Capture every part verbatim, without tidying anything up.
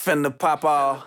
Finna pop off.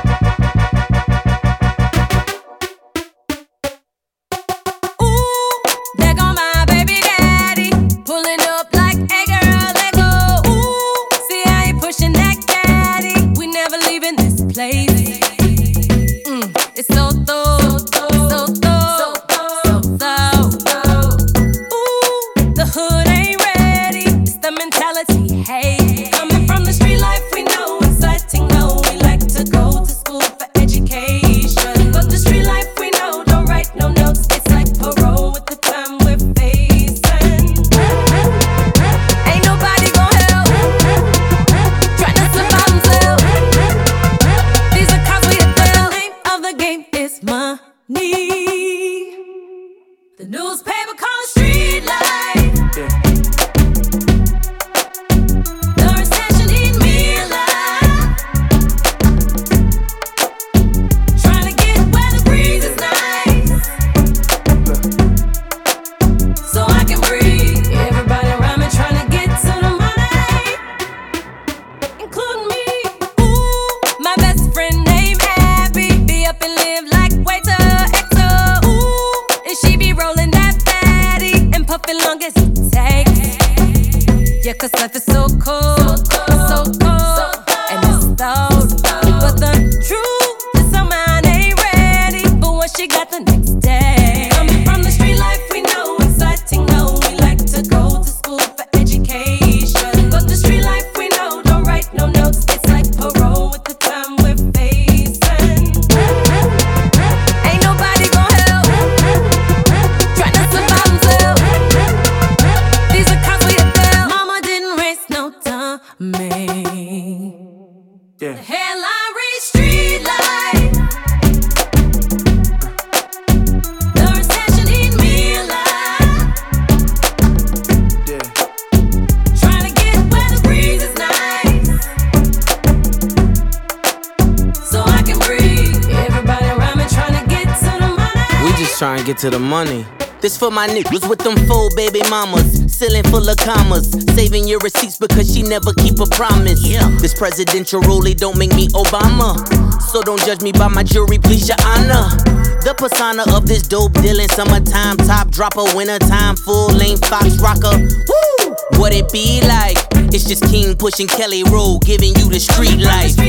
The newspaper call it street life. Yeah. The recession eat me alive. Trying to get where the breeze is nice, so I can breathe. Everybody around me trying to get to the money, including me. Ooh, my best friend named Abby be up and live like waiter. Long as it takes, yeah, cause life is so cold, so cold, so cold, and it's stowed. But the truth is, some mind ain't ready for what she got the next day. Coming from the street life, we know exciting, no, we like to go to school for education. But the street life, we know, don't write no notes, it's like parole with the time we're facing. Ain't nobody gon' help, try not to survive themselves. Me. Yeah. The headline reads street life. The recession eat me alive. Yeah. Trying to get where the breeze is nice, so I can breathe. Everybody around me trying to get to the money. We just trying to get to the money. This for my niggas with them full baby mamas, ceiling full of commas, saving your receipts because she never keep a promise. Yeah. This presidential ruling don't make me Obama, so don't judge me by my jewelry, please your honor. The persona of this dope dealing, summertime top dropper, wintertime full length fox rocker. Woo! What it be like? It's just King pushing Kelly Road, giving you the street life.